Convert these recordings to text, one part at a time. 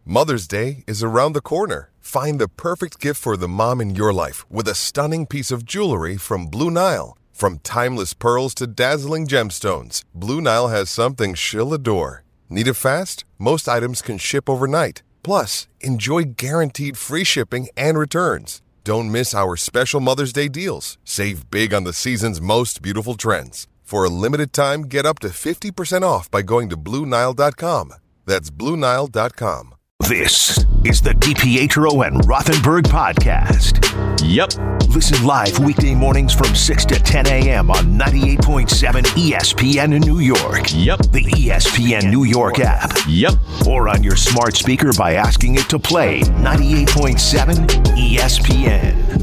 Mother's Day is around the corner. Find the perfect gift for the mom in your life with a stunning piece of jewelry from Blue Nile. From timeless pearls to dazzling gemstones, Blue Nile has something she'll adore. Need it fast? Most items can ship overnight. Plus, enjoy guaranteed free shipping and returns. Don't miss our special Mother's Day deals. Save big on the season's most beautiful trends. For a limited time, get up to 50% off by going to BlueNile.com. That's BlueNile.com. This is the DiPietro and Rothenberg podcast. Yep. Listen live weekday mornings from 6 to 10 a.m. on 98.7 ESPN in New York. Yep. The ESPN New York app. Yep. Or on your smart speaker by asking it to play 98.7 ESPN.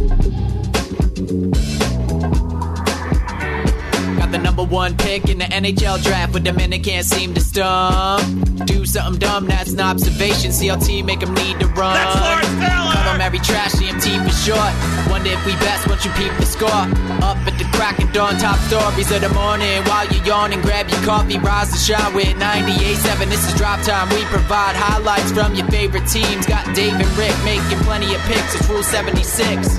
Got the number one pick in the NHL draft, but the men they can't seem to stump. Do something dumb, that's an observation. CLT make them need to run. That's Lawrence Taylor! Call them every trash, CMT for short. Wonder if we best once you peep the score. Up at the crack of dawn, top stories of the morning. While you're yawning, grab your coffee, rise to shine with 98.7. This is Drop Time. We provide highlights from your favorite teams. Got Dave and Rick making plenty of picks. It's Rule 76.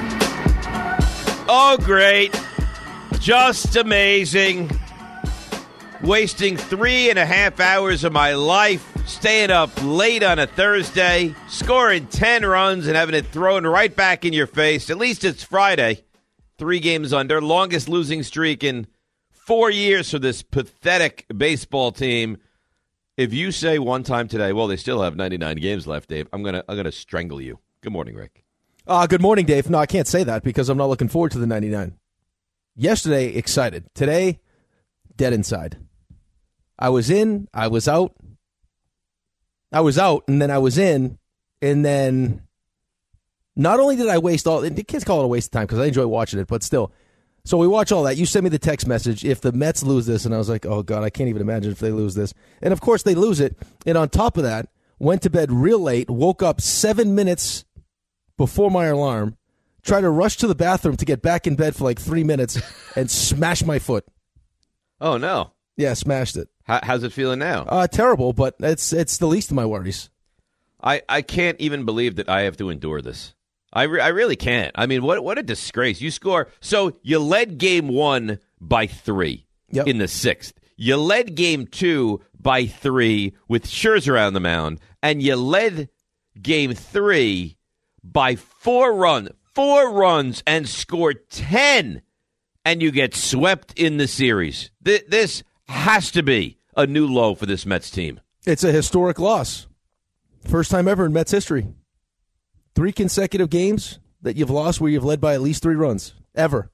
Oh, great. Just amazing. Wasting 3.5 hours of my life, staying up late on a Thursday, scoring 10 runs and having it thrown right back in your face. At least it's Friday. 3 games under. Longest losing streak in 4 years for this pathetic baseball team. If you say one time today, well, they still have 99 games left, Dave, I'm gonna strangle you. Good morning, Rick. Good morning, Dave. No, I can't say that because I'm not looking forward to the 99. Yesterday, excited. Today, dead inside. I was in, I was out. I was out, and then I was in, and then not only did I waste all, the kids call it a waste of time because I enjoy watching it, but still. So we watch all that. You sent me the text message, if the Mets lose this, and I was like, oh, God, I can't even imagine if they lose this. And, of course, they lose it. And on top of that, went to bed real late, woke up 7 minutes before my alarm, tried to rush to the bathroom to get back in bed for like 3 minutes, and smashed my foot. Oh, no. Yeah, smashed it. How's it feeling now? Terrible, but it's the least of my worries. I can't even believe that I have to endure this. I really can't. I mean, what a disgrace. You score. So you led game 1 by 3 in the 6th. You led game 2 by 3 with Scherzer on the mound. And you led game 3 by 4 runs and scored 10. And you get swept in the series. This has to be a new low for this Mets team. It's a historic loss. First time ever in Mets history. 3 consecutive games that you've lost where you've led by at least 3 runs. Ever.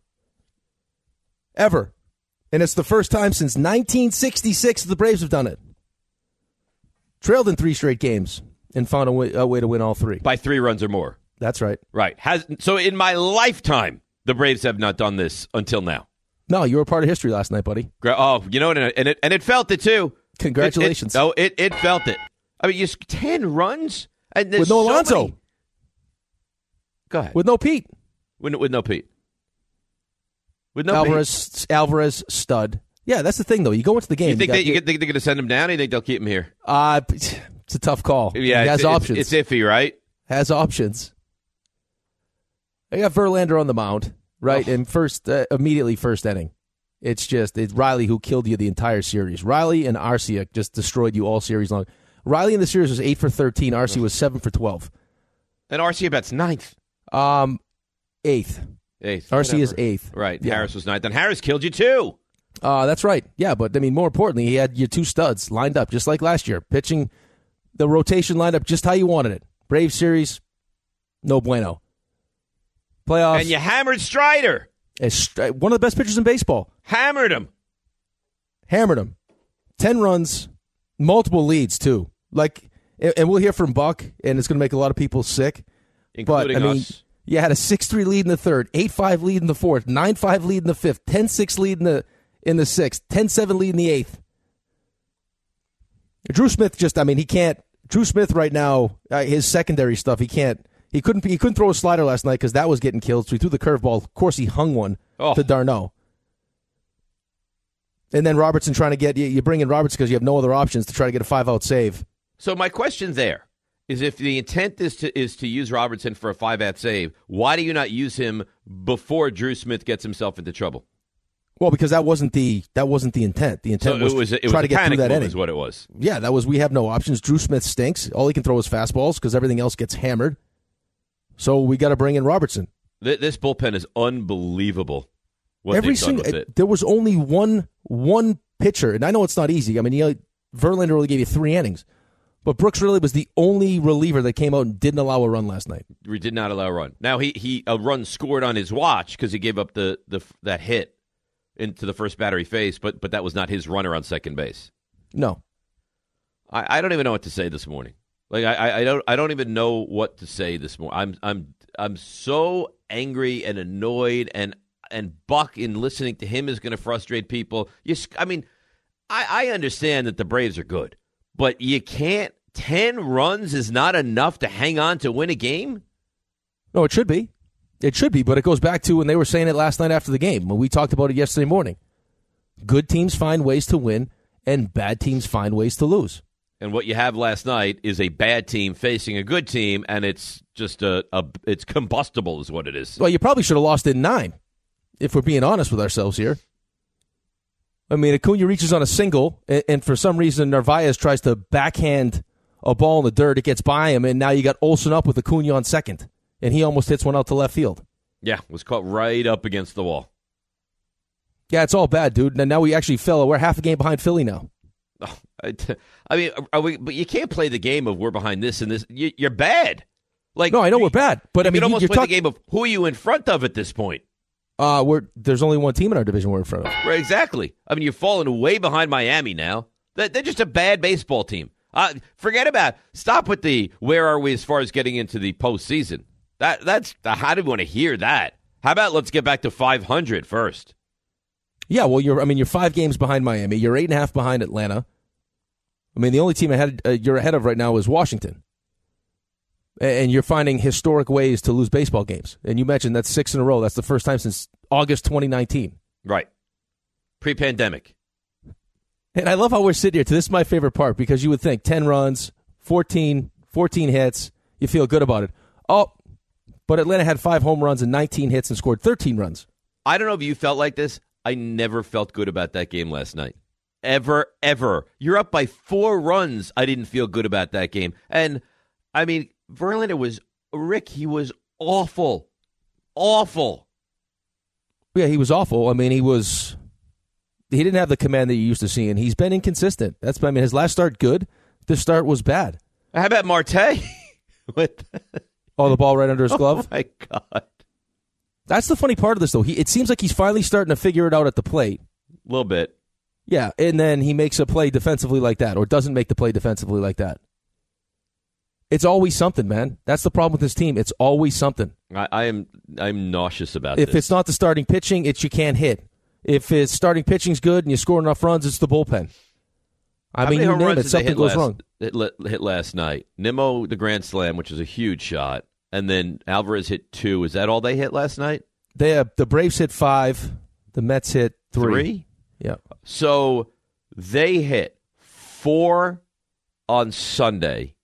And it's the first time since 1966 the Braves have done it. Trailed in 3 straight games and found a way to win all 3. By 3 runs or more. That's right. Right. So in my lifetime, the Braves have not done this until now. No, you were part of history last night, buddy. Oh, you know what? And it felt it, too. Congratulations. It felt it. I mean, 10 runs? And with no Alonso. Go ahead. With no Pete. With no Pete. With no Pete. Alvarez, stud. Yeah, that's the thing, though. You go into the game. You think they're going to send him down, or you think they'll keep him here? It's a tough call. Yeah, he has options. It's iffy, right? Has options. They got Verlander on the mound, right? And immediately first inning. It's Riley who killed you the entire series. Riley and Arcia just destroyed you all series long. Riley in the series was 8 for 13. Arcia was 7 for 12. And Arcia bats 9th. 8th. Eighth. Arcia is 8th. Right. Yeah. Harris was 9th. And Harris killed you too. That's right. Yeah, but I mean, more importantly, he had your 2 studs lined up just like last year, pitching the rotation lined up just how you wanted it. Brave series, no bueno. Playoffs. And you hammered Strider. One of the best pitchers in baseball. Hammered him. 10 runs, multiple leads, too. And we'll hear from Buck, and it's going to make a lot of people sick. Including us. You had a 6-3 lead in the 3rd, 8-5 lead in the 4th, 9-5 lead in the 5th, 10-6 lead in the 6th, 10-7 lead in the 8th. Drew Smith he can't. Drew Smith right now, his secondary stuff, he couldn't throw a slider last night because that was getting killed, so he threw the curveball. Of course, he hung one to Darno. And then Robertson trying to you bring in Robertson because you have no other options to try to get a 5-out save. So my question there, is if the intent is to use Robertson for a 5-at save, why do you not use him before Drew Smith gets himself into trouble? Well, because that wasn't the intent. The intent was to try to get through that inning. Is what it was. Yeah, that was. We have no options. Drew Smith stinks. All he can throw is fastballs because everything else gets hammered. So we got to bring in Robertson. This bullpen is unbelievable. There was only one pitcher, and I know it's not easy. I mean, Verlander only gave you 3 innings, but Brooks really was the only reliever that came out and didn't allow a run last night. We did not allow a run. Now a run scored on his watch because he gave up that hit into the first batter he faced, but that was not his runner on second base. No, I don't even know what to say this morning. Like I don't even know what to say this morning. I'm so angry and annoyed, and Buck in listening to him is going to frustrate people. I understand that the Braves are good, but you can't. 10 runs is not enough to hang on to win a game. No, it should be. It should be, but it goes back to when they were saying it last night after the game. When we talked about it yesterday morning. Good teams find ways to win, and bad teams find ways to lose. And what you have last night is a bad team facing a good team, and it's just it's combustible is what it is. Well, you probably should have lost in 9, if we're being honest with ourselves here. I mean, Acuna reaches on a single, and for some reason Narvaez tries to backhand a ball in the dirt. It gets by him, and now you got Olsen up with Acuna on second. And he almost hits one out to left field. Yeah, was caught right up against the wall. Yeah, it's all bad, dude. And now we actually fell. We're half a game behind Philly now. Oh, I mean, but you can't play the game of we're behind this and this. You're bad. Like, no, I know we're bad, but I mean, you almost play the game of who are you in front of at this point. There's only one team in our division we're in front of. Right, exactly. I mean, you're falling way behind Miami now. They're just a bad baseball team. Forget about it. Stop with the where are we as far as getting into the postseason. That's how do we want to hear that? How about let's get back to 500 first? Yeah, well, you're 5 games behind Miami. You're 8.5 behind Atlanta. I mean, the only team you're ahead of right now is Washington. And you're finding historic ways to lose baseball games. And you mentioned that's 6 in a row. That's the first time since August 2019. Right. Pre-pandemic. And I love how we're sitting here. This is my favorite part because you would think 10 runs, 14 hits, you feel good about it. Oh, but Atlanta had 5 home runs and 19 hits and scored 13 runs. I don't know if you felt like this. I never felt good about that game last night. Ever. You're up by 4 runs. I didn't feel good about that game. And, I mean, Verlander was, Rick, he was awful. Awful. Yeah, he was awful. I mean, he didn't have the command that you used to see, and he's been inconsistent. His last start, good. This start was bad. How about Marte? The ball right under his glove? Oh, my God. That's the funny part of this, though. It seems like he's finally starting to figure it out at the plate. A little bit. Yeah, and then he makes a play defensively like that, or doesn't make the play defensively like that. It's always something, man. That's the problem with this team. It's always something. I'm nauseous about this. If it's not the starting pitching, it's you can't hit. If it's starting pitching's good and you score enough runs, it's the bullpen. I mean, you name it, something goes wrong. Hit last night. Nimmo, the grand slam, which was a huge shot, and then Alvarez hit 2. Is that all they hit last night? The Braves hit 5. The Mets hit 3. Yeah. So they hit 4 on Sunday,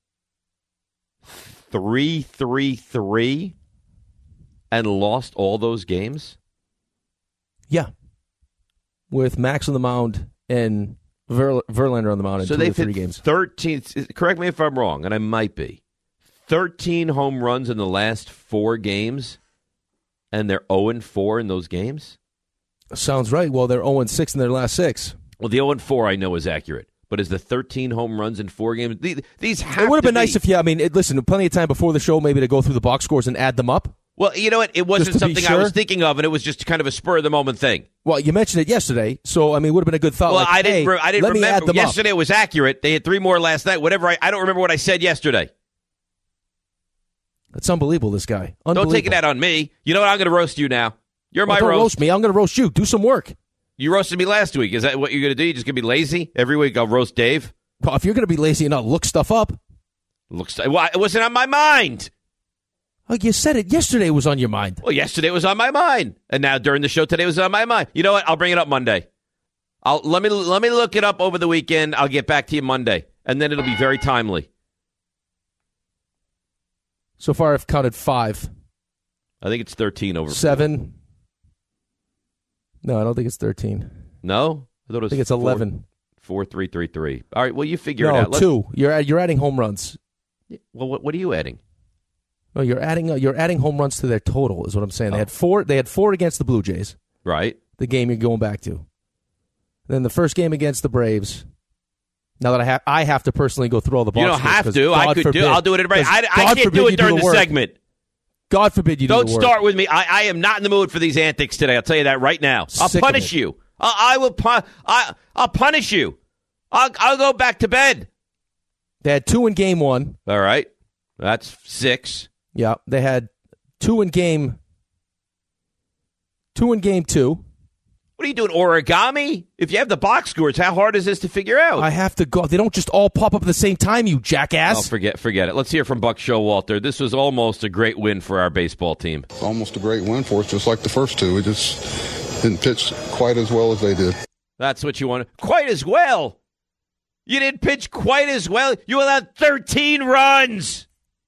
3-3-3, and lost all those games? Yeah. With Max on the mound and Verlander on the mound in 2 or 3 games. 13, correct me if I'm wrong, and I might be. 13 home runs in the last 4 games, and they're 0-4 in those games? Sounds right. Well, they're 0-6 in their last 6. Well, the 0-4 I know is accurate, but is the 13 home runs in 4 games? These have It would have been nice if listen, plenty of time before the show maybe to go through the box scores and add them up. Well, you know what? It wasn't something I was thinking of, and it was just kind of a spur-of-the-moment thing. Well, you mentioned it yesterday, so, it would have been a good thought. Well, like, I didn't remember. Yesterday up. It was accurate. They had 3 more last night. Whatever. I don't remember what I said yesterday. It's unbelievable, this guy. Don't take it out on me. You know what? I'm going to roast you now. You're my don't roast. Roast me. I'm going to roast you. Do some work. You roasted me last week. Is that what you're going to do? You're just going to be lazy? Every week I'll roast Dave? Well, if you're going to be lazy and not look stuff up. Well, it wasn't on my mind. Oh, you said it yesterday was on your mind. Well, yesterday it was on my mind. And now during the show today it was on my mind. You know what? I'll bring it up Monday. Let me look it up over the weekend. I'll get back to you Monday. And then it'll be very timely. So far, I've counted 5. I think it's 13 over 7. No, I don't think it's 13. No? I thought it was I think it's 11. 4-3-3-3. All right, well, you figure it out. No, 2. You're adding home runs. Well, what are you adding? No, you're adding home runs to their total, is what I'm saying. Oh. They had 4 against the Blue Jays. Right. The game you're going back to. Then the first game against the Braves. Now that I have to personally go through all the box You don't have scores, to. I could do. I'll do it right. I can't do it during the segment. God forbid you do the work. Don't start with me. I am not in the mood for these antics today. I'll tell you that right now. I'll punish you. I will. I'll punish you. I'll go back to bed. They had 2 in game 1. All right, that's 6. Yeah, they had 2 in game 2. What are you doing, origami? If you have the box scores, how hard is this to figure out? I have to go. They don't just all pop up at the same time, you jackass. Oh, forget it. Let's hear from Buck Showalter. This was almost a great win for our baseball team. Almost a great win for us, just like the first 2. We just didn't pitch quite as well as they did. That's what you want. Quite as well. You didn't pitch quite as well. You allowed 13 runs.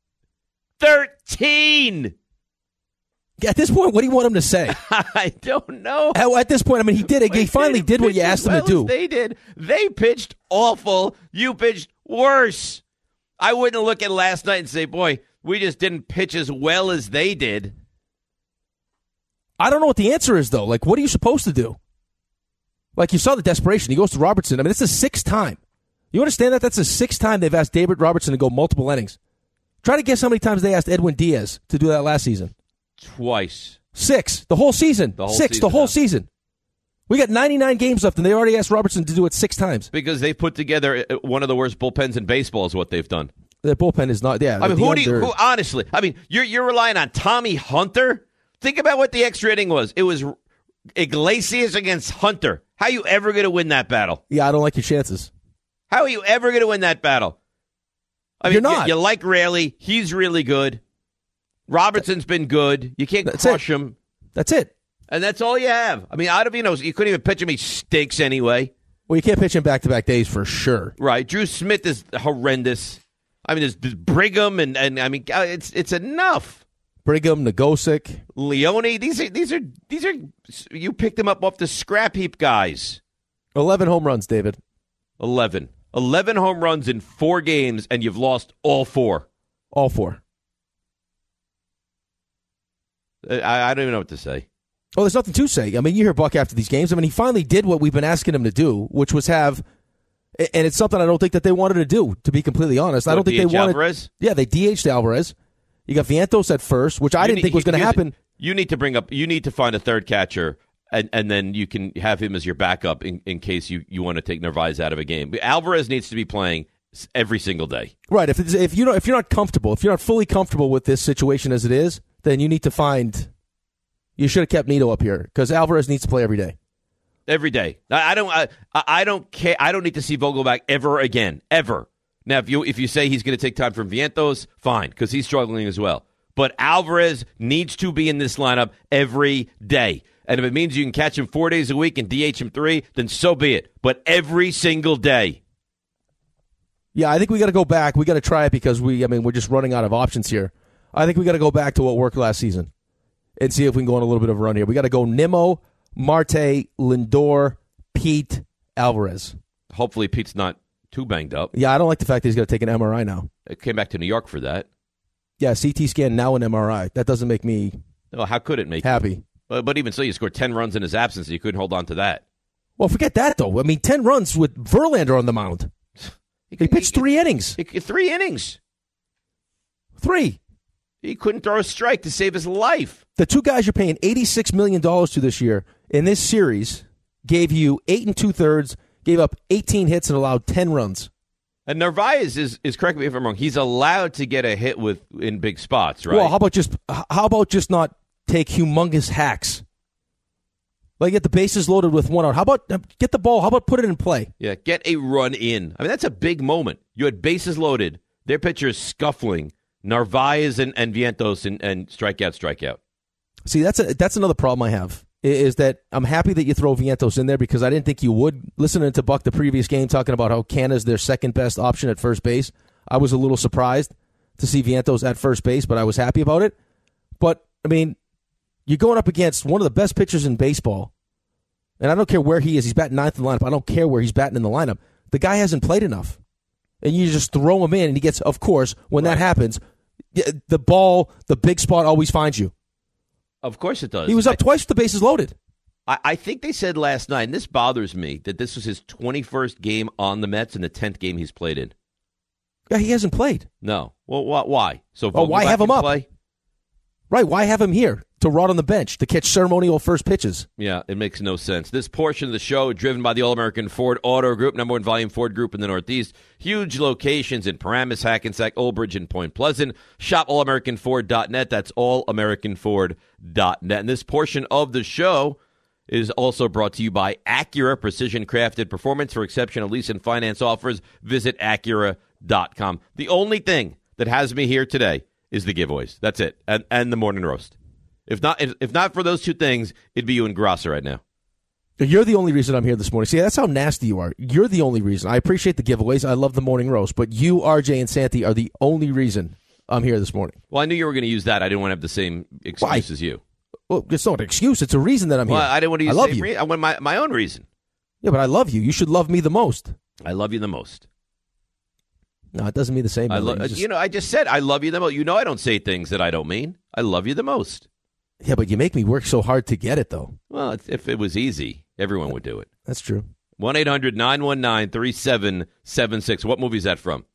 13. At this point, what do you want him to say? I don't know. At this point, I mean, he finally did what you asked him to do. They did. They pitched awful. You pitched worse. I wouldn't look at last night and say, boy, we just didn't pitch as well as they did. I don't know what the answer is, though. Like, what are you supposed to do? Like, you saw the desperation. He goes to Robertson. I mean, it's the 6th time. You understand that? That's the 6th time they've asked David Robertson to go multiple innings. Try to guess how many times they asked Edwin Diaz to do that last season. Twice. 6. The whole season. The whole season. We got 99 games left, and they already asked Robertson to do it 6 times. Because they've put together one of the worst bullpens in baseball is what they've done. Their bullpen is not, yeah. I mean, who honestly, I mean, you're relying on Tommy Hunter? Think about what the extra inning was. It was Iglesias against Hunter. How are you ever going to win that battle? Yeah, I don't like your chances. How are you ever going to win that battle? I mean, you're not. You like Raley. He's really good. Robertson's been good. You can't crush him. That's it. And that's all you have. I mean, you couldn't even pitch him. He stinks anyway. Well, you can't pitch him back-to-back days for sure. Right. Drew Smith is horrendous. I mean, there's Brigham, and I mean, it's enough. Brigham, Nagosic, Leone. These are you picked them up off the scrap heap guys. 11 home runs, David. 11 home runs in 4 games, and you've lost all 4. All 4. I don't even know what to say. Oh, there's nothing to say. I mean, you hear Buck after these games. I mean, he finally did what we've been asking him to do, which was have, and it's something I don't think that they wanted to do, to be completely honest. I don't think they wanted. Alvarez? Yeah, they DH'd Alvarez. You got Vientos at first, which I didn't think was going to happen. You need to find a third catcher, and then you can have him as your backup in case you want to take Narvaez out of a game. But Alvarez needs to be playing every single day. Right. If you're not comfortable, if you're not fully comfortable with this situation as it is, then you need to find. You should have kept Nito up here because Alvarez needs to play every day. Every day. I don't care. I don't need to see Vogelbach ever again. Ever. Now, if you say he's going to take time from Vientos, fine, because he's struggling as well. But Alvarez needs to be in this lineup every day. And if it means you can catch him 4 days a week and DH him 3, then so be it. But every single day. Yeah, I think we got to go back. We got to try it because we're just running out of options here. I think we got to go back to what worked last season and see if we can go on a little bit of a run here. We got to go Nimmo, Marte, Lindor, Pete, Alvarez. Hopefully Pete's not too banged up. Yeah, I don't like the fact that he's going to take an MRI now. It came back to New York for that. Yeah, CT scan, now an MRI. That doesn't make me how could it make happy? You? But even so, you scored 10 runs in his absence, and you couldn't hold on to that. Well, forget that, though. I mean, 10 runs with Verlander on the mound. He pitched 3 innings. 3 innings. 3. He couldn't throw a strike to save his life. The 2 guys you're paying $86 million to this year in this series gave you 8 2/3, gave up 18 hits, and allowed 10 runs. And Narvaez is correct me if I'm wrong. He's allowed to get a hit in big spots, right? Well, how about just not take humongous hacks? Like get the bases loaded with 1 out. How about get the ball? How about put it in play? Yeah, get a run in. I mean, that's a big moment. You had bases loaded. Their pitcher is scuffling. Narvaez and Vientos and strikeout. See, that's another problem I have, is that I'm happy that you throw Vientos in there because I didn't think you would. Listening to Buck the previous game talking about how Canna's their second best option at first base, I was a little surprised to see Vientos at first base, but I was happy about it. But, I mean, you're going up against one of the best pitchers in baseball, and I don't care where he is. He's batting ninth in the lineup. I don't care where he's batting in the lineup. The guy hasn't played enough. And you just throw him in, and he gets, of course, when that happens, the ball, the big spot always finds you. Of course it does. He was up twice with the bases loaded. I think they said last night, and this bothers me, that this was his 21st game on the Mets and the 10th game he's played in. Yeah, he hasn't played. No. Well, why? So why have him up? Play? Right, why have him here to rot on the bench to catch ceremonial first pitches? Yeah, it makes no sense. This portion of the show driven by the All-American Ford Auto Group, #1 volume Ford Group in the Northeast. Huge locations in Paramus, Hackensack, Old Bridge, and Point Pleasant. Shop allamericanford.net. That's allamericanford.net. And this portion of the show is also brought to you by Acura, precision-crafted performance for exceptional lease and finance offers. Visit Acura.com. The only thing that has me here today is the giveaways. That's it, and the morning roast. If not for those two things, it'd be you and Grosser right now. You're the only reason I'm here this morning. See, that's how nasty you are. You're the only reason. I appreciate the giveaways. I love the morning roast, but you, RJ, and Santi are the only reason I'm here this morning. Well, I knew you were going to use that. I didn't want to have the same excuse as you. Well, it's not an excuse. It's a reason that I'm here. I didn't want to use the same reason. I want my own reason. Yeah, but I love you. You should love me the most. I love you the most. No, it doesn't mean the same. I just said I love you the most. You know I don't say things that I don't mean. I love you the most. Yeah, but you make me work so hard to get it, though. Well, if it was easy, everyone would do it. That's true. 1-800-919-3776. What movie is that from?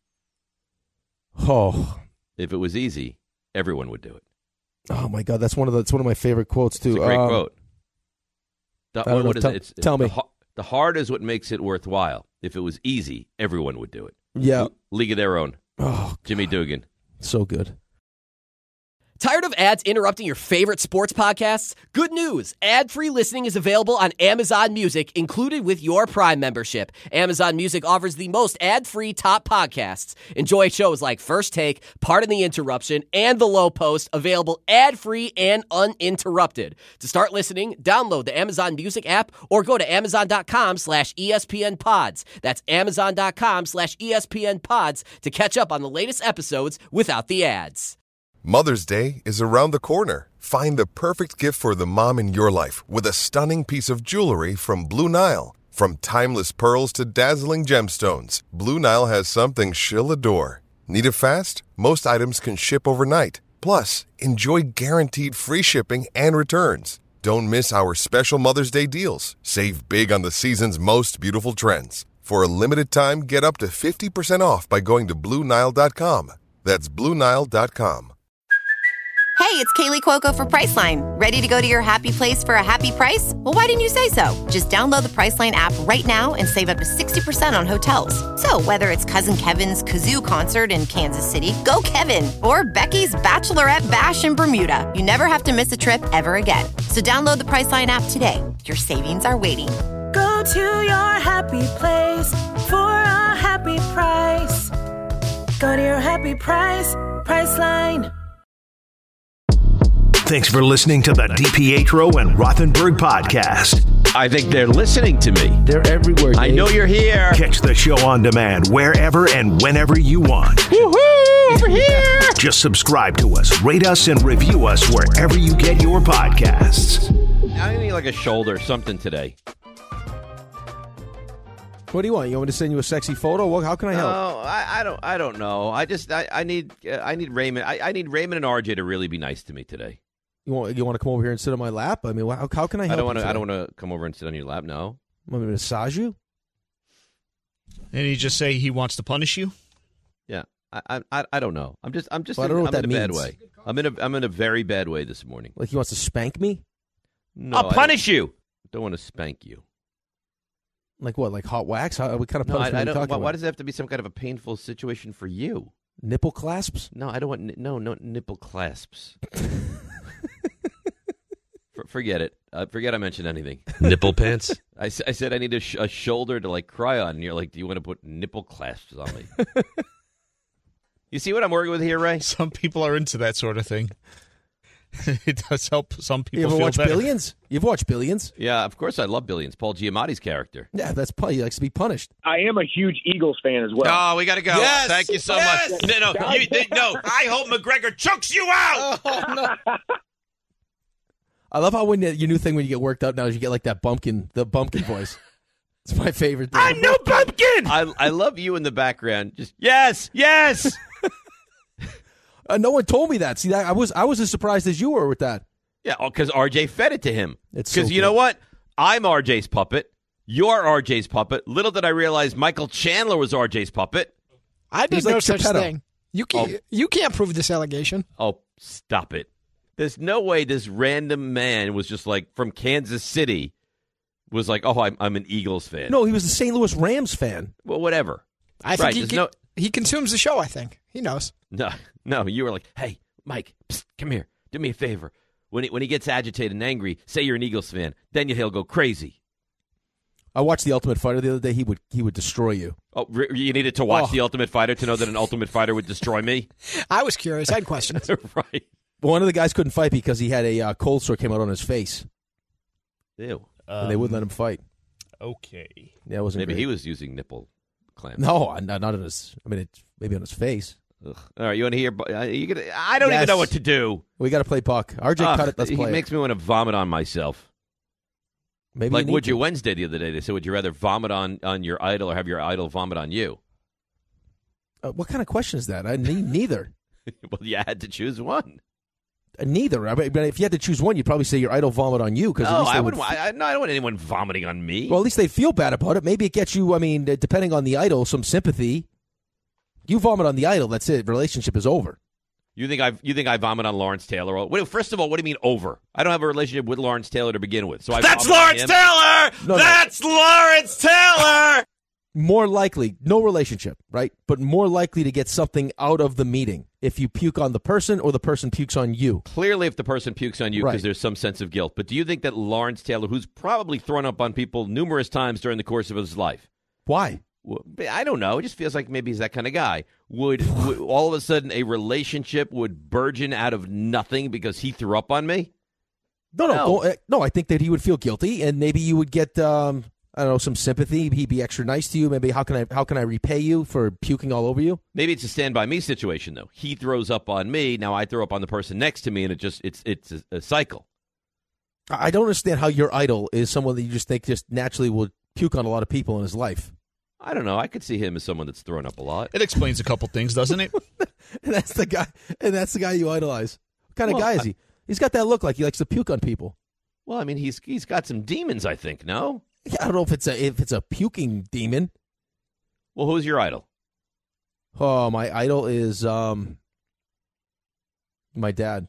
Oh. If it was easy, everyone would do it. Oh, my God. That's one of my favorite quotes, too. It's a great quote. What is it? Tell me. The hard is what makes it worthwhile. If it was easy, everyone would do it. Yeah. League of Their Own. Oh, Jimmy Dugan. So good. Tired of ads interrupting your favorite sports podcasts? Good news! Ad-free listening is available on Amazon Music, included with your Prime membership. Amazon Music offers the most ad-free top podcasts. Enjoy shows like First Take, Pardon the Interruption, and The Low Post, available ad-free and uninterrupted. To start listening, download the Amazon Music app or go to amazon.com/ESPNpods. That's amazon.com/ESPNpods to catch up on the latest episodes without the ads. Mother's Day is around the corner. Find the perfect gift for the mom in your life with a stunning piece of jewelry from Blue Nile. From timeless pearls to dazzling gemstones, Blue Nile has something she'll adore. Need it fast? Most items can ship overnight. Plus, enjoy guaranteed free shipping and returns. Don't miss our special Mother's Day deals. Save big on the season's most beautiful trends. For a limited time, get up to 50% off by going to BlueNile.com. That's BlueNile.com. Hey, it's Kaylee Cuoco for Priceline. Ready to go to your happy place for a happy price? Well, why didn't you say so? Just download the Priceline app right now and save up to 60% on hotels. So whether it's Cousin Kevin's Kazoo Concert in Kansas City, go Kevin, or Becky's Bachelorette Bash in Bermuda, you never have to miss a trip ever again. So download the Priceline app today. Your savings are waiting. Go to your happy place for a happy price. Go to your happy price, Priceline. Thanks for listening to the DiPietro and Rothenberg podcast. I think they're listening to me. They're everywhere, Dave. I know you're here. Catch the show on demand wherever and whenever you want. Woohoo! Over here! Just subscribe to us, rate us, and review us wherever you get your podcasts. I need like a shoulder, something today. What do you want? You want me to send you a sexy photo? How can I help? No, I don't know. I need Raymond. I need Raymond and RJ to really be nice to me today. You want to come over here and sit on my lap? I mean, how can I help? I don't want to come over and sit on your lap. No. Want me to massage you? And he just say he wants to punish you? Yeah. I don't know. I'm in a bad way. I'm in a very bad way this morning. Like he wants to spank me? No, I'll punish you. I don't want to spank you. Like what? Like hot wax? What kind of punishment are you talking about? Why does it have to be some kind of a painful situation for you? Nipple clasps? No, I don't want no nipple clasps. Forget it. Forget I mentioned anything. Nipple pants? I said I need a shoulder to like cry on, and you're like, do you want to put nipple clasps on me? You see what I'm working with here, Ray? Some people are into that sort of thing. It does help some people You ever feel watch better. Billions? You've watched Billions? Yeah, of course I love Billions. Paul Giamatti's character. Yeah, he likes to be punished. I am a huge Eagles fan as well. Oh, we got to go. Yes! Thank you so Yes! much. No, I hope McGregor chokes you out. Oh, no. I love how when your new thing when you get worked up now is you get like the bumpkin voice. It's my favorite thing. I'm no pumpkin. I love you in the background. Just yes. No one told me that. See, I was as surprised as you were with that. Yeah, because RJ fed it to him. It's because so you good. know what? I'm RJ's puppet. You're RJ's puppet. Little did I realize Michael Chandler was RJ's puppet. I did He's no like such Geppetto. thing. You can't prove this allegation. Oh, stop it. There's no way this random man was just like from Kansas City was like, oh, I'm an Eagles fan. No, he was the St. Louis Rams fan. Well, whatever. I think Right, he consumes the show, I think. He knows. No, you were like, hey, Mike, psst, come here. Do me a favor. When he gets agitated and angry, say you're an Eagles fan. Then he'll go crazy. I watched The Ultimate Fighter the other day. He would destroy you. Oh, you needed to watch The Ultimate Fighter to know that an Ultimate Fighter would destroy me? I was curious. I had questions. Right. One of the guys couldn't fight because he had a cold sore came out on his face. Ew. And they wouldn't let him fight. Okay. Yeah, it wasn't Maybe great. he was using nipple clamps. No, not on his. I mean, maybe on his face. Ugh. All right, you want to hear? I don't even know what to do. We got to play puck. RJ, cut it. Let's play. He makes me want to vomit on myself. Maybe like you need Would You to. Wednesday the other day. They said, would you rather vomit on your idol or have your idol vomit on you? What kind of question is that? I need neither. Well, you had to choose one. Neither. I mean, but if you had to choose one, you'd probably say your idol vomit on you. No, I wouldn't. I don't want anyone vomiting on me. Well, at least they feel bad about it. Maybe it gets you. I mean, depending on the idol, some sympathy. You vomit on the idol. That's it. Relationship is over. You think I vomit on Lawrence Taylor? First of all, what do you mean over? I don't have a relationship with Lawrence Taylor to begin with. So That's vomit on Lawrence him. Taylor! No. That's Lawrence Taylor! More likely, no relationship, right? But more likely to get something out of the meeting if you puke on the person or the person pukes on you. Clearly, if the person pukes on you because Right. there's some sense of guilt. But do you think that Lawrence Taylor, who's probably thrown up on people numerous times during the course of his life, why? I don't know. It just feels like maybe he's that kind of guy. Would all of a sudden a relationship would burgeon out of nothing because he threw up on me? No. I think that he would feel guilty, and maybe you would get, I don't know, some sympathy. He'd be extra nice to you. Maybe how can I repay you for puking all over you? Maybe it's a Stand By Me situation, though. He throws up on me. Now I throw up on the person next to me, and it's a cycle. I don't understand how your idol is someone that you just think just naturally will puke on a lot of people in his life. I don't know. I could see him as someone that's thrown up a lot. It explains a couple things, doesn't it? And that's the guy you idolize. What kind of guy is he? He's got that look like he likes to puke on people. Well, I mean, he's got some demons, I think, no? Yeah, I don't know if it's a puking demon. Well, who's your idol? Oh, my idol is my dad.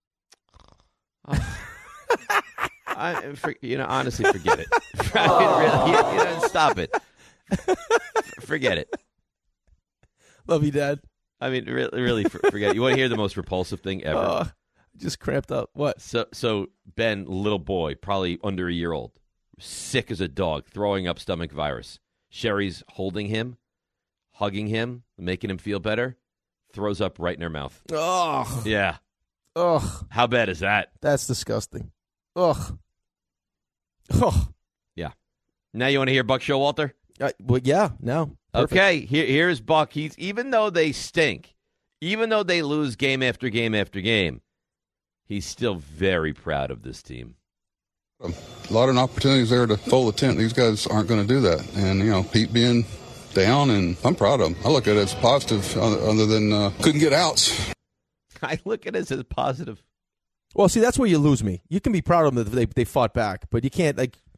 Honestly, forget it. Really, stop it. Forget it. Love you, Dad. I mean, really, forget it. You want to hear the most repulsive thing ever? Just cramped up. What? So Ben, little boy, probably under a year old, sick as a dog, throwing up stomach virus. Sherry's holding him, hugging him, making him feel better, throws up right in her mouth. Ugh. Yeah. Ugh. How bad is that? That's disgusting. Ugh. Ugh. Yeah. Now you want to hear Buck Showalter? Well, yeah, no. Perfect. Okay, here's Buck. Even though they stink, even though they lose game after game after game, he's still very proud of this team. A lot of opportunities there to fold the tent. These guys aren't going to do that. And, Pete being down, and I'm proud of him. I look at it as positive other than couldn't get outs. I look at it as positive. Well, see, that's where you lose me. You can be proud of them that they fought back, but you can't,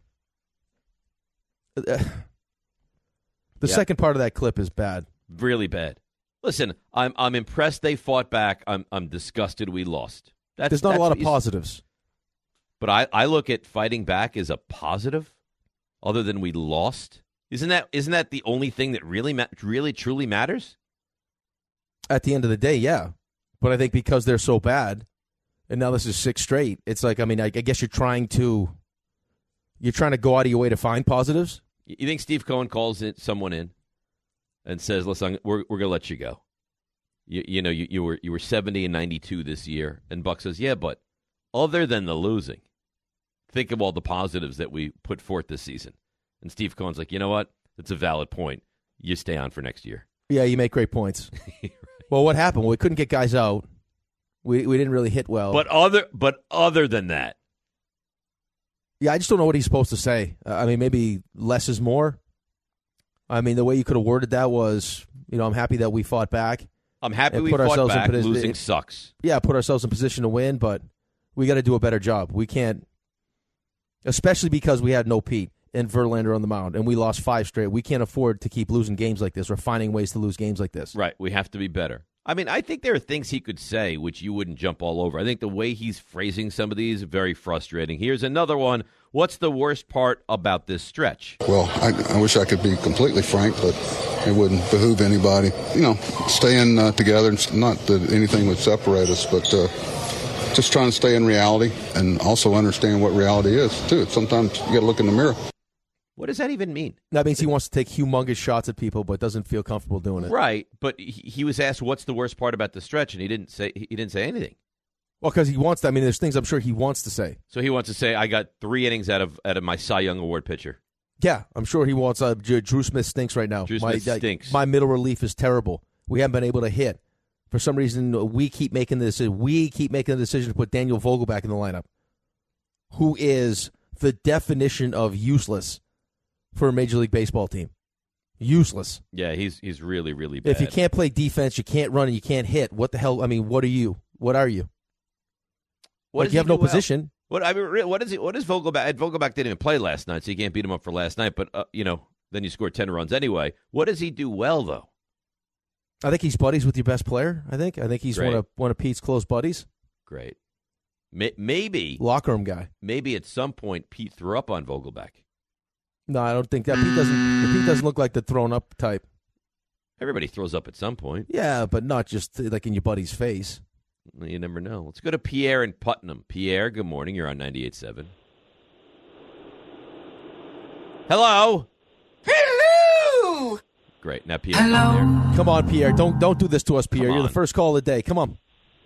the second part of that clip is bad. Really bad. Listen, I'm impressed they fought back. I'm disgusted we lost. There's not a lot of positives. But I look at fighting back as a positive, other than we lost. Isn't that the only thing that really truly matters? At the end of the day, yeah. But I think because they're so bad, and now this is 6 straight, it's like, I mean, I guess you're trying to go out of your way to find positives? You think Steve Cohen calls someone in and says, "Listen, we're going to let you go. You were 70 and 92 this year," and Buck says, "Yeah, but other than the losing, think of all the positives that we put forth this season. And Steve Cohen's like, you know what? That's a valid point. You stay on for next year. Yeah, you make great points. Right. Well, what happened? Well, we couldn't get guys out. We didn't really hit well. But other than that. Yeah, I just don't know what he's supposed to say. I mean, maybe less is more. I mean, the way you could have worded that was, I'm happy that we fought back. I'm happy we fought back. Losing sucks. Yeah, put ourselves in position to win, but we got to do a better job. We can't, especially because we had no Pete and Verlander on the mound, and we lost 5 straight. We can't afford to keep losing games like this or finding ways to lose games like this. Right. We have to be better. I mean, I think there are things he could say which you wouldn't jump all over. I think the way he's phrasing some of these is very frustrating. Here's another one. What's the worst part about this stretch? Well, I wish I could be completely frank, but it wouldn't behoove anybody. Staying together, not that anything would separate us, but just trying to stay in reality and also understand what reality is, too. Sometimes you got to look in the mirror. What does that even mean? That means he wants to take humongous shots at people, but doesn't feel comfortable doing it. Right, but he was asked what's the worst part about the stretch, and he didn't say anything. Well, because he wants to. I mean, there's things I'm sure he wants to say. So he wants to say, I got 3 innings out of my Cy Young Award pitcher. Yeah, I'm sure he wants. Drew Smith stinks right now. Drew Smith stinks. My middle relief is terrible. We haven't been able to hit. For some reason, we keep making the decision to put Daniel Vogelbach in the lineup, who is the definition of useless for a Major League Baseball team. Useless. Yeah, he's really, really bad. If you can't play defense, you can't run, and you can't hit, what the hell? I mean, what are you? What are you? You have no position. What is Vogelbach? Vogelbach didn't even play last night, so you can't beat him up for last night. But then you scored 10 runs anyway. What does he do well, though? I think he's buddies with your best player. I think he's one of Pete's close buddies. Great. Maybe locker room guy. Maybe at some point Pete threw up on Vogelbach. No, I don't think that. Pete doesn't look like the thrown up type. Everybody throws up at some point. Yeah, but not just like in your buddy's face. You never know. Let's go to Pierre in Putnam. Pierre, good morning. You're on 98.7. Hello. Hello. Great. Now Pierre. Hello. Come on, Pierre. Don't do this to us, Pierre. You're the first call of the day. Come on.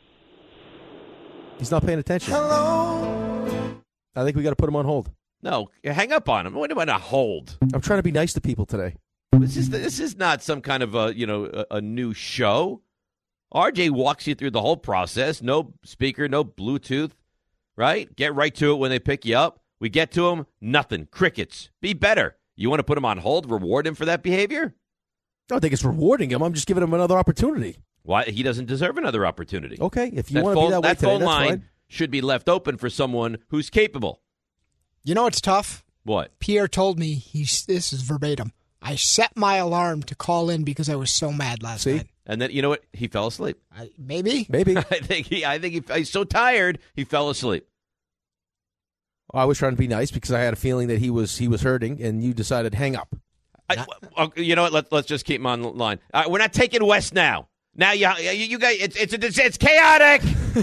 He's not paying attention. Hello. I think we got to put him on hold. No, hang up on him. What am I not hold? I'm trying to be nice to people today. This is not some kind of a new show. RJ walks you through the whole process. No speaker, no Bluetooth, right? Get right to it when they pick you up. We get to him, nothing. Crickets. Be better. You want to put him on hold, reward him for that behavior? I don't think it's rewarding him. I'm just giving him another opportunity. Why? He doesn't deserve another opportunity. Okay, if you want to be that way today, phone line fine. Should be left open for someone who's capable. You know what's tough? What? Pierre told me, this is verbatim, I set my alarm to call in because I was so mad last night. And then, you know what? He fell asleep. Maybe. I think he's so tired, he fell asleep. I was trying to be nice because I had a feeling that he was hurting, and you decided hang up. You know what? Let's just keep him on the line. We're not taking West now. Now you guys, it's chaotic.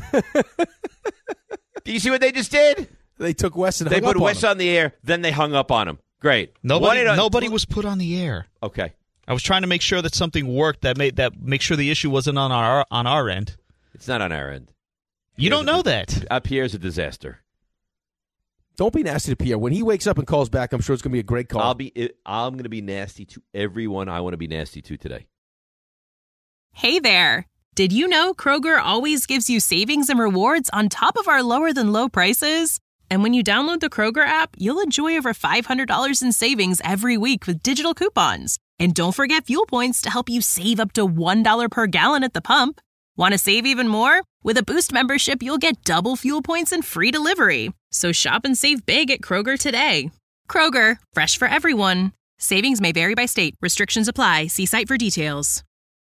Do you see what they just did? They took West and they hung up put West on the air, then they hung up on him. Great. Nobody was put on the air. Okay. I was trying to make sure that something worked that make sure the issue wasn't on our end. It's not on our end. You don't know that. Pierre's a disaster. Don't be nasty to Pierre. When he wakes up and calls back, I'm sure it's going to be a great call. I'm going to be nasty to everyone I want to be nasty to today. Hey there. Did you know Kroger always gives you savings and rewards on top of our lower than low prices? And when you download the Kroger app, you'll enjoy over $500 in savings every week with digital coupons. And don't forget fuel points to help you save up to $1 per gallon at the pump. Want to save even more? With a Boost membership, you'll get double fuel points and free delivery. So shop and save big at Kroger today. Kroger, fresh for everyone. Savings may vary by state. Restrictions apply. See site for details.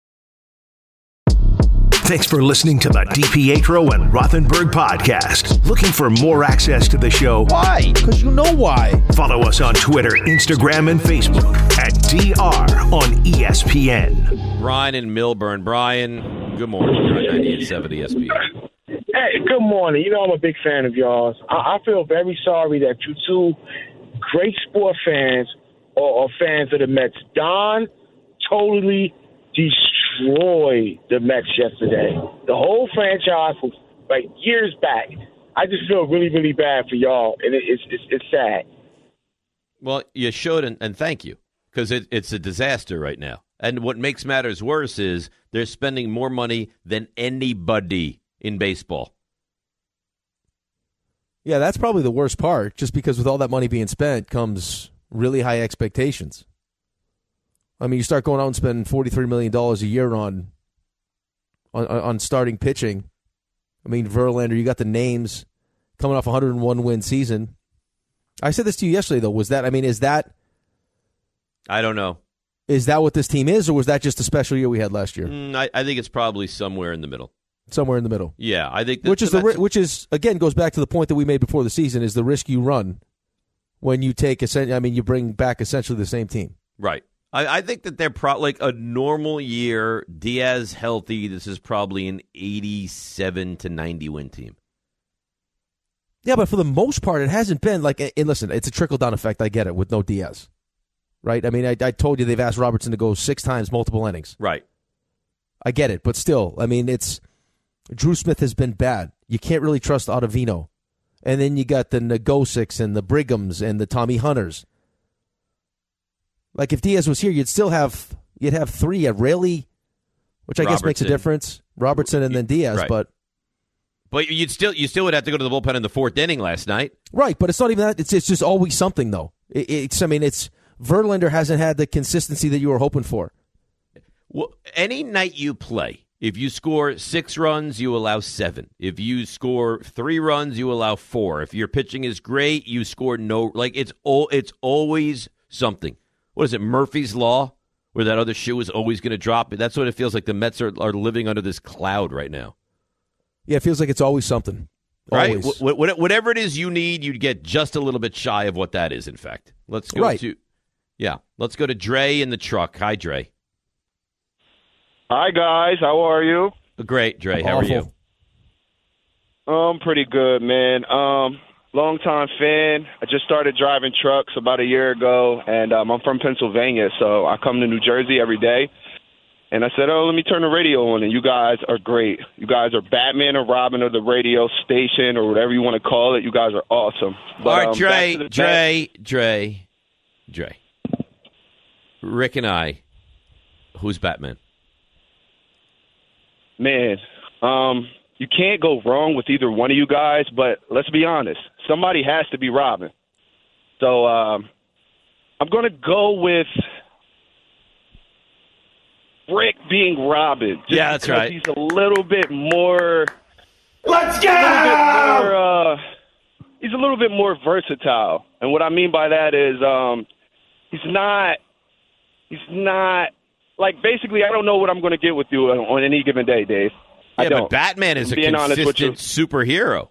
Thanks for listening to the DiPietro and Rothenberg podcast. Looking for more access to the show? Why? Because you know why. Follow us on Twitter, Instagram, and Facebook at DR on ESPN. Brian in Millburn. Brian, good morning. You're on 98.7 ESPN. Hey, good morning. You know I'm a big fan of y'all's. I feel very sorry that you two great sport fans are fans of the Mets. Don totally destroyed the Mets yesterday. The whole franchise from years back I just feel really, really bad for y'all, and it's sad. Well, you should, and thank you, because it's a disaster right now. And what makes matters worse is they're spending more money than anybody in baseball. Yeah, that's probably the worst part, just because with all that money being spent comes really high expectations. I mean, you start going out and spending $43 million a year on starting pitching. I mean, Verlander, you got the names coming off a 101-win season. I said this to you yesterday, though. Is that... I don't know. Is that what this team is, or was that just a special year we had last year? I think it's probably somewhere in the middle. Somewhere in the middle. Yeah, I think which is again goes back to the point that we made before the season, is the risk you run when you you bring back essentially the same team. Right. I think that they're like a normal year, Diaz healthy, this is probably an 87 to 90 win team. Yeah, but for the most part, it hasn't been like. And listen, it's a trickle down effect. I get it with no Diaz. Right? I mean, I told you they've asked Robertson to go 6 times, multiple innings. Right. I get it, but still, I mean, Drew Smith has been bad. You can't really trust Ottavino. And then you got the Nagosics and the Brighams and the Tommy Hunters. Like if Diaz was here, you'd have 3 at Raley, which I guess makes a difference. Robertson and then Diaz, right. But you still would have to go to the bullpen in the 4th inning last night. Right, but it's not even that. It's just always something though. Verlander hasn't had the consistency that you were hoping for. Well, any night you play, if you score 6 runs, you allow 7. If you score 3 runs, you allow 4. If your pitching is great, you score no. Like it's always something. What is it, Murphy's Law, where that other shoe is always going to drop? That's what it feels like. The Mets are living under this cloud right now. Yeah, it feels like it's always something. Right? Always. Whatever it is you need, you'd get just a little bit shy of what that is, in fact. Let's go let's go to Dre in the truck. Hi, Dre. Hi, guys. How are you? Great, Dre. How are you? I'm pretty good, man. Long-time fan. I just started driving trucks about a year ago, and I'm from Pennsylvania, so I come to New Jersey every day. And I said, let me turn the radio on, and you guys are great. You guys are Batman or Robin of the radio station or whatever you want to call it. You guys are awesome. But, all right, Dre. Rick and I, who's Batman? Man, you can't go wrong with either one of you guys, but let's be honest. Somebody has to be Robin. So I'm going to go with Rick being Robin. Yeah, that's right. He's a little bit more... Let's go! He's a little bit more versatile. And what I mean by that is he's not like, basically, I don't know what I'm going to get with you on any given day, Dave. Yeah, but Batman is a consistent superhero.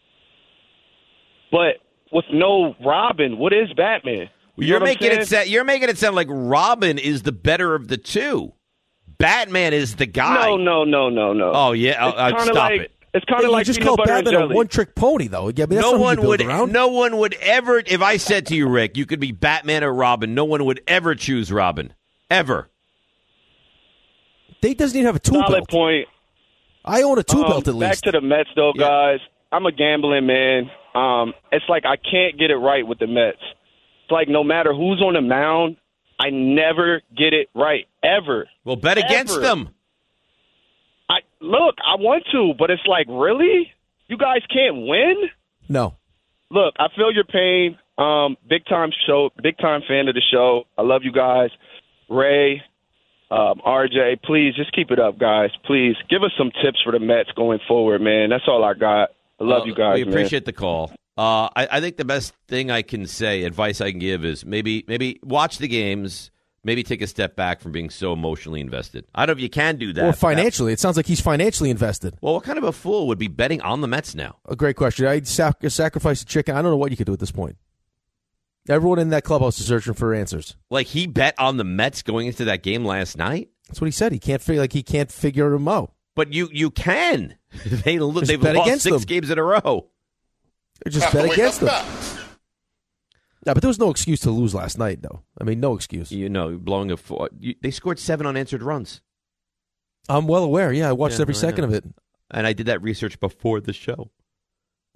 But with no Robin, what is Batman? You're making it sound like Robin is the better of the two. Batman is the guy. No. Oh yeah, stop it. It's kind of like just call Batman a one-trick pony, though. Yeah, no one would ever. If I said to you, Rick, you could be Batman or Robin, no one would ever choose Robin, ever. They doesn't even have a tool Solid belt. Point. I own a tool belt at least. Back to the Mets, though, guys. I'm a gambling man. It's like I can't get it right with the Mets. It's like no matter who's on the mound, I never get it right, ever. Well, bet against them. I want to, but it's like, really? You guys can't win? No. Look, I feel your pain. Big time fan of the show. I love you guys. Ray, RJ, please just keep it up, guys. Please give us some tips for the Mets going forward, man. That's all I got. I love you guys. We appreciate the call. I think the best thing I can say, advice I can give, is maybe watch the games. Maybe take a step back from being so emotionally invested. I don't know if you can do that. Or financially. It sounds like he's financially invested. Well, what kind of a fool would be betting on the Mets now? A great question. I'd sacrifice a chicken. I don't know what you could do at this point. Everyone in that clubhouse is searching for answers. Like he bet on the Mets going into that game last night? That's what he said. He can't figure them out. But you can. They've bet lost 6 them. games in a row. Just bet against them. Yeah, but there was no excuse to lose last night, though. I mean, no excuse. Blowing a 4. They scored 7 unanswered runs. I'm well aware. Yeah, I watched every second of it. And I did that research before the show.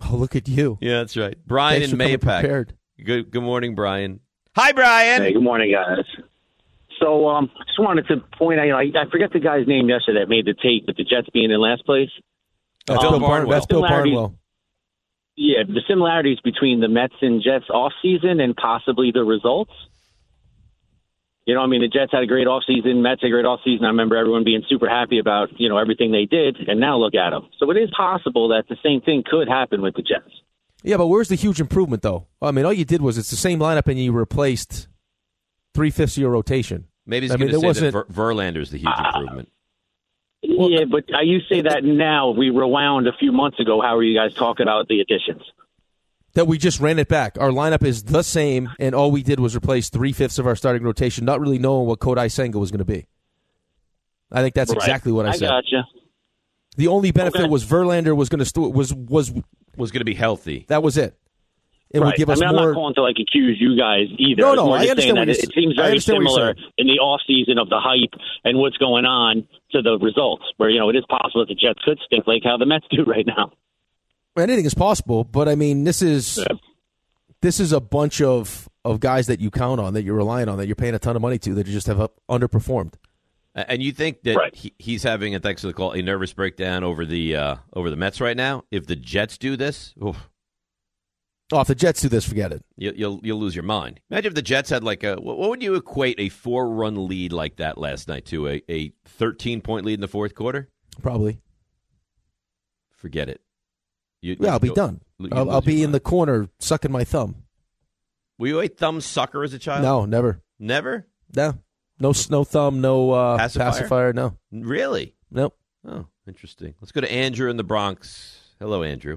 Oh, look at you. Yeah, that's right. Brian Thanks in for coming Mayapack. prepared. Good morning, Brian. Hi, Brian. Hey, good morning, guys. So I just wanted to point out, I forget the guy's name yesterday that made the take with the Jets being in last place. That's Bill Barnwell. That's Bill Barnwell. Yeah, the similarities between the Mets and Jets offseason and possibly the results. You know, I mean, the Jets had a great offseason, Mets had a great offseason. I remember everyone being super happy about, everything they did, and now look at them. So it is possible that the same thing could happen with the Jets. Yeah, but where's the huge improvement, though? I mean, all you did was it's the same lineup, and you replaced 3/5 of your rotation. Maybe he's going to say that Verlander's the huge improvement. Yeah, but you say that now. We rewound a few months ago. How are you guys talking about the additions? That we just ran it back. Our lineup is the same, and all we did was replace 3/5 of our starting rotation, not really knowing what Kodai Senga was going to be. I think that's exactly what I said. I gotcha. The only benefit was Verlander was going to was going to be healthy. That was it. It would give us I'm more. not calling to accuse you guys either. No, I understand that it seems very similar in the offseason of the hype and what's going on to the results, where it is possible that the Jets could stink like how the Mets do right now. Anything is possible, but I mean, this is a bunch of guys that you count on, that you're relying on, that you're paying a ton of money to, that you just have underperformed. And you think that he's having, and thanks for the call, a nervous breakdown over the Mets right now? If the Jets do this, if the Jets do this, forget it. You'll lose your mind. Imagine if the Jets had what would you equate a 4-run lead like that last night to? A 13-point lead in the fourth quarter? Probably. Forget it. I'll be done. I'll be in the corner sucking my thumb. Were you a thumb sucker as a child? No, never. Never? No. No thumb, no pacifier, no. Really? Nope. Oh, interesting. Let's go to Andrew in the Bronx. Hello, Andrew.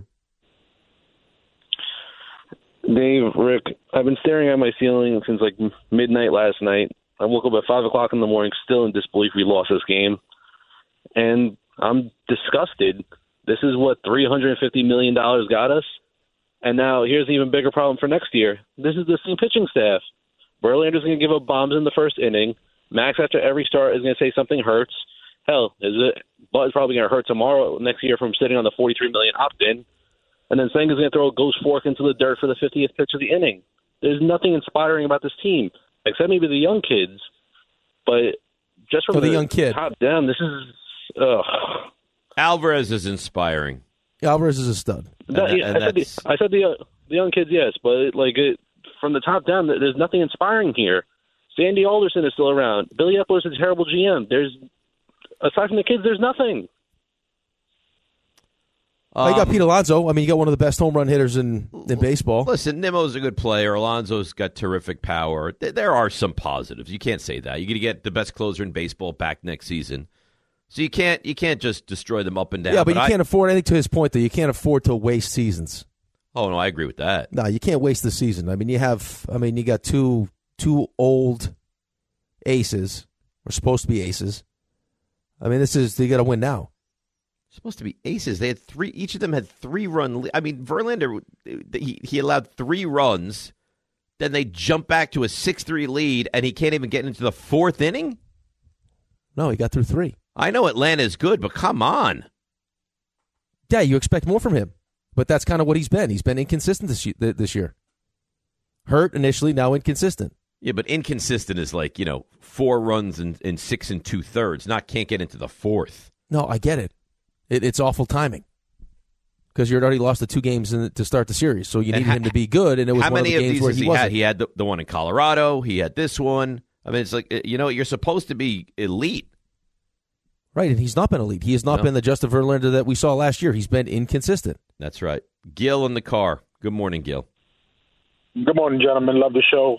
Dave, Rick, I've been staring at my ceiling since midnight last night. I woke up at 5 o'clock in the morning still in disbelief we lost this game. And I'm disgusted. This is what $350 million got us. And now here's an even bigger problem for next year. This is the same pitching staff. Verlander's going to give up bombs in the first inning. Max, after every start, is going to say something hurts. Hell, Bud's probably going to hurt tomorrow next year from sitting on the $43 million opt-in. And then Senga's going to throw a ghost fork into the dirt for the 50th pitch of the inning. There's nothing inspiring about this team, except maybe the young kids. But just from the young kid, top down, this is Alvarez is inspiring. Alvarez is a stud. I said the young kids, yes, but from the top down, there's nothing inspiring here. Sandy Alderson is still around. Billy Epler's a terrible GM. Aside from the kids, there's nothing. You got Pete Alonso. I mean, you got one of the best home run hitters in baseball. Listen, Nimmo's a good player. Alonso's got terrific power. There are some positives. You can't say that. You're going to get the best closer in baseball back next season. So you can't just destroy them up and down. Yeah, but you can't afford anything. To his point, though, you can't afford to waste seasons. Oh no, I agree with that. No, you can't waste the season. I mean, you got two old aces, or supposed to be aces. I mean, they got to win now. Supposed to be aces. They had three. Each of them had 3-run. I mean, Verlander, he allowed 3 runs. Then they jump back to a 6-3 lead, and he can't even get into the 4th inning. No, he got through 3. I know Atlanta's good, but come on. Yeah, you expect more from him, but that's kind of what he's been. He's been inconsistent this year. Hurt initially, now inconsistent. Yeah, but inconsistent is 4 runs in 6 2/3. Not can't get into the 4th. No, I get it. It's awful timing because you had already lost the 2 games to start the series, so you needed him to be good, and it was one of the games where he wasn't. He had the one in Colorado. He had this one. I mean, it's you're supposed to be elite. Right, and he's not been elite. He has not been the Justin Verlander that we saw last year. He's been inconsistent. That's right. Gil in the car. Good morning, Gil. Good morning, gentlemen. Love the show.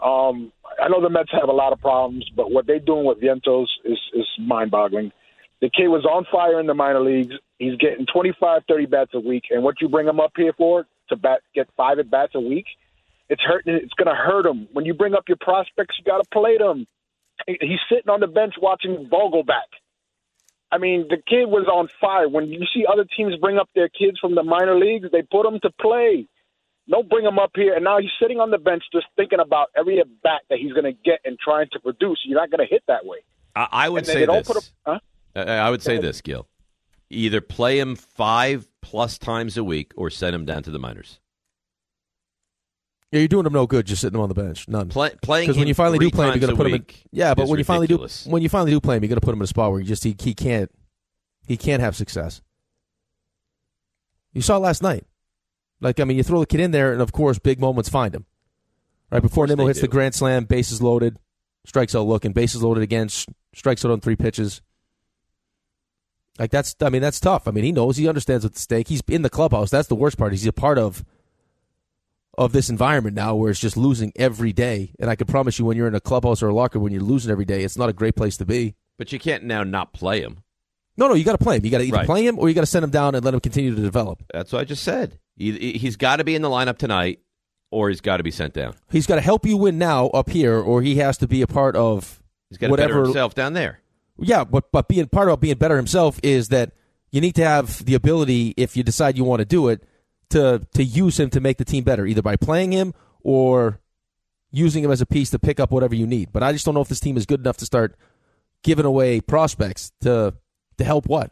I know the Mets have a lot of problems, but what they're doing with Vientos is mind-boggling. The kid was on fire in the minor leagues. He's getting 25, 30 bats a week, and what you bring him up here for, to get 5 at-bats a week, it's hurting. It's going to hurt him. When you bring up your prospects, you got to play them. He's sitting on the bench watching Vogelback. I mean, the kid was on fire. When you see other teams bring up their kids from the minor leagues, they put them to play. Don't bring him up here, and now he's sitting on the bench just thinking about every at-bat that he's going to get and trying to produce. You're not going to hit that way. I would say this. I would say this, Gil. Either play him 5 plus times a week or send him down to the minors. Yeah, you're doing him no good just sitting him on the bench. None. Playing because when you finally do play him, you're going to put him in. Yeah, but when you finally do play him, you're going to put him in a spot where he can't have success. You saw it last night. You throw the kid in there, and of course, big moments find him. Right before Nimmo hits the grand slam, bases loaded, strikes out looking, bases loaded again, strikes out on 3 pitches. That's tough. He knows, he understands what's at stake. He's in the clubhouse. That's the worst part. He's a part of this environment now where it's just losing every day. And I can promise you, when you're in a clubhouse or a locker, when you're losing every day, it's not a great place to be. But you can't now not play him. No, you got to play him. You got to either play him or you got to send him down and let him continue to develop. That's what I just said. He's got to be in the lineup tonight, or he's got to be sent down. He's got to help you win now up here, or he has to be a part of He's got to better himself down there. Yeah, but being part of being better himself is that you need to have the ability, if you decide you want to do it, to use him to make the team better, either by playing him or using him as a piece to pick up whatever you need. But I just don't know if this team is good enough to start giving away prospects to help what?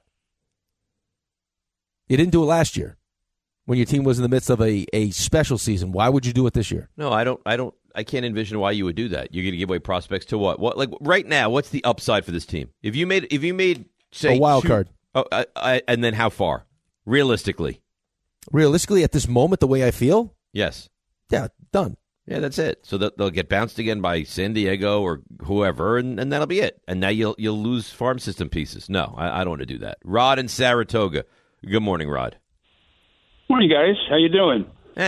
You didn't do it last year when your team was in the midst of a special season. Why would you do it this year? No, I can't envision why you would do that. You're going to give away prospects to what? What, like right now, what's the upside for this team? If you made say a wild card. And then how far? Realistically, at this moment, the way I feel? Yes. Yeah, done. Yeah, that's it. So they'll get bounced again by San Diego or whoever, and that'll be it. And now you'll lose farm system pieces. No, I don't want to do that. Rod in Saratoga. Good morning, Rod. Morning, guys. How you doing?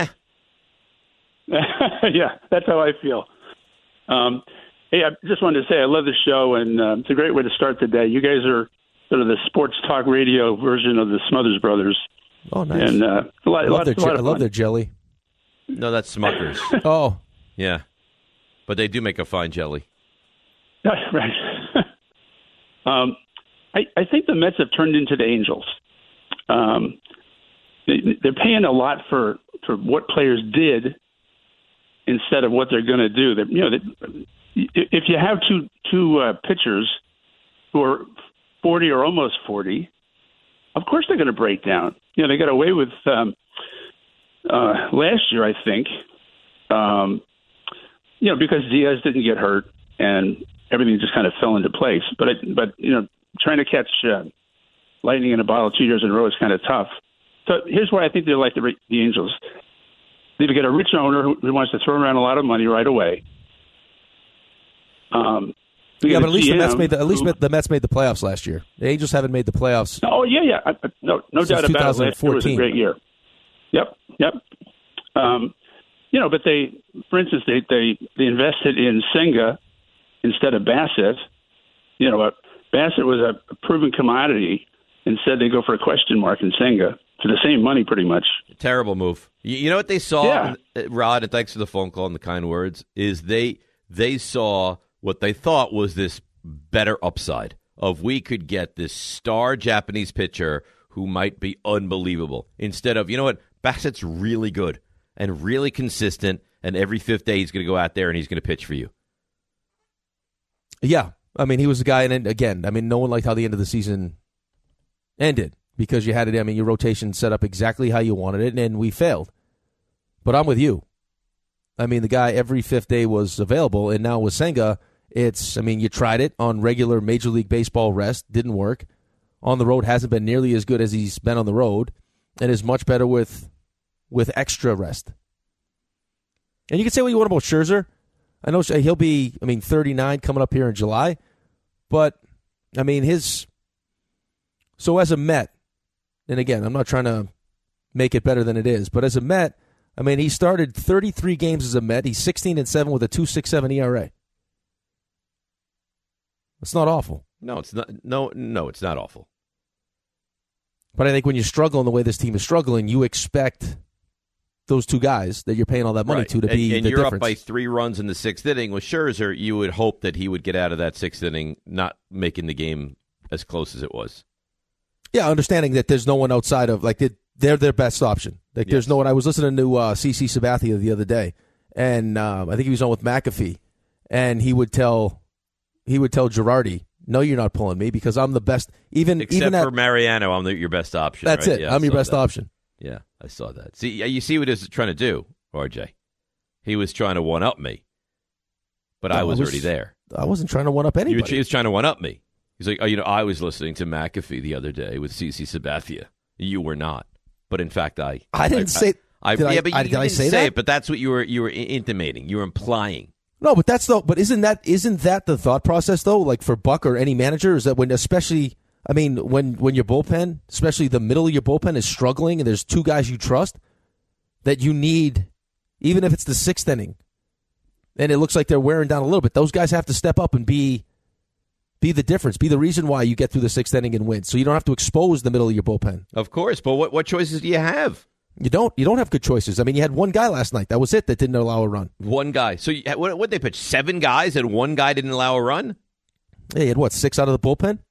Yeah, that's how I feel. Hey, I just wanted to say I love the show, and it's a great way to start the day. You guys are sort of the sports talk radio version of the Smothers Brothers. Oh, nice. And I love their jelly. No, that's Smuckers. Oh. Yeah. But they do make a fine jelly. Right. I think the Mets have turned into the Angels. They're paying a lot for what players did instead of what they're going to do. If you have two pitchers who are 40 or almost 40, of course they're going to break down. They got away with last year, I think, because Diaz didn't get hurt and everything just kind of fell into place. But trying to catch lightning in a bottle 2 years in a row is kind of tough. So here's why I think they're like the Angels. They get a rich owner who wants to throw around a lot of money right away. But at least the Mets made the playoffs last year. The Angels haven't made the playoffs. Oh yeah. No doubt about it. Last year was a great year. Yep. But for instance, they invested in Senga instead of Bassett. Bassett was a proven commodity. Instead, they go for a question mark in Senga for the same money, pretty much. Terrible move. You know what they saw, Rod, and thanks for the phone call and the kind words, is they saw what they thought was this better upside of we could get this star Japanese pitcher who might be unbelievable. Instead of, you know what, Bassett's really good and really consistent, and every fifth day he's going to go out there and he's going to pitch for you. Yeah. He was a guy, and again, no one liked how the end of the season ended because you had it, your rotation set up exactly how you wanted it, and we failed. But I'm with you. The guy every fifth day was available, and now with Senga, you tried it on regular Major League Baseball rest, didn't work. On the road hasn't been nearly as good as he's been on the road, and is much better with extra rest. And you can say what you want about Scherzer. I know he'll be, 39 coming up here in July, but, so as a Met, and again, I'm not trying to make it better than it is, but as a Met, he started 33 games as a Met. He's 16-7 with a 2.67 ERA. It's not awful. No, it's not. No, it's not awful. But I think when you struggle in the way this team is struggling, you expect those two guys that you're paying all that money to be and the you're difference. Up by 3 runs in the 6th inning. With Scherzer, you would hope that he would get out of that 6th inning not making the game as close as it was. Yeah, understanding that there's no one outside of, they're their best option. There's no one. I was listening to CC Sabathia the other day, and I think he was on with McAfee, and he would tell Girardi, No, you're not pulling me because I'm the best. Except for Mariano, I'm your best option. That's right? it. Yeah, I'm your best that. option. Yeah, I saw that. See, you see what he was trying to do, RJ. He was trying to one-up me, but I was already there. I wasn't trying to one-up anybody. He was trying to one-up me. He's like, I was listening to McAfee the other day with CC Sabathia. You were not, but in fact, I didn't say. Did I say say that? it, but that's what you were intimating. You were implying. No, but isn't that the thought process though? Like for Buck or any manager, is that when your bullpen, especially the middle of your bullpen, is struggling and there's two guys you trust, that you need, even if it's the sixth inning, and it looks like they're wearing down a little bit, those guys have to step up and be the difference, be the reason why you get through the sixth inning and win. So you don't have to expose the middle of your bullpen. Of course, but what choices do you have? You don't have good choices. I mean, you had one guy last night. That was it. That didn't allow a run. One guy. So what they pitch? 7 guys and one guy didn't allow a run? Yeah, you had 6 out of the bullpen?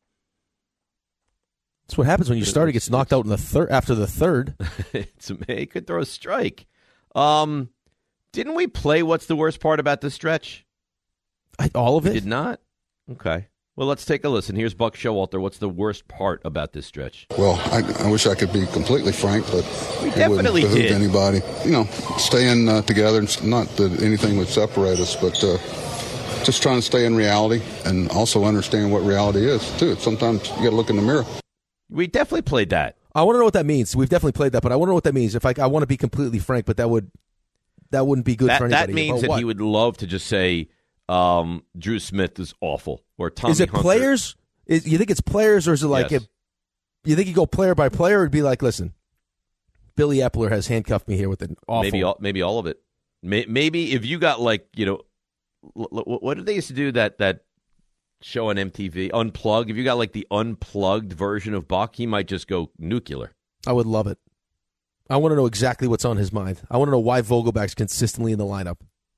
That's what happens when your starter gets knocked out in the third after the third. He could throw a strike. Didn't we play what's the worst part about this stretch? All of it? We did not? Okay. Well, let's take a listen. Here's Buck Showalter. What's the worst part about this stretch? Well, I wish I could be completely frank, but we it wouldn't behoove did. anybody. Staying together, not that anything would separate us, but just trying to stay in reality and also understand what reality is, too. Sometimes you got to look in the mirror. We definitely played that. I want to know what that means. We've definitely played that, but I want to know what that means. If I want to be completely frank, but that wouldn't be good for anybody. That means that he would love to just say Drew Smith is awful or Tommy Is it Hunter. players? You think it's players, or is it like Yes. you think you go player by player, or it'd be like, listen, Billy Epler has handcuffed me here with an awful. Maybe all of it. Maybe if you got what did they used to do that show on MTV, Unplugged? If you got like the unplugged version of Buck, he might just go nuclear. I would love it. I want to know exactly what's on his mind. I want to know why Vogelback's consistently in the lineup.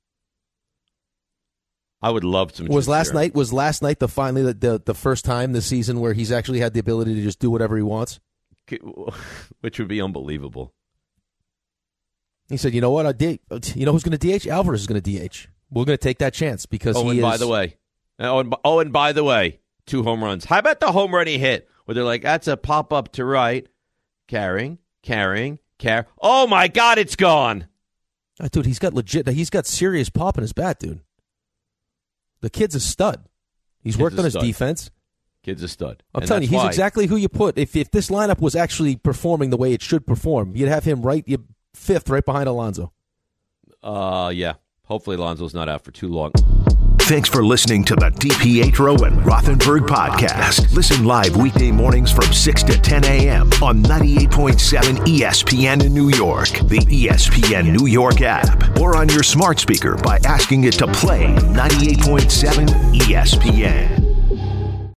I would love some. Was last night the first time this season where he's actually had the ability to just do whatever he wants? Which would be unbelievable. He said, "You know what? You know who's going to DH? Alvarez is going to DH. We're going to take that chance because he is." By the way, 2 home runs. How about the home run he hit? Where they're like, that's a pop up to right, carrying. Oh my God, it's gone, dude. He's got serious pop in his bat, dude. The kid's a stud. He's worked on his defense. Kid's a stud. I'm telling you, he's exactly who you put. If this lineup was actually performing the way it should perform, you'd have him fifth right behind Alonso. Yeah. Hopefully Alonso's not out for too long. Thanks for listening to the DiPietro and Rothenberg podcast. Listen live weekday mornings from 6 to 10 a.m. on 98.7 ESPN in New York, the ESPN New York app, or on your smart speaker by asking it to play 98.7 ESPN.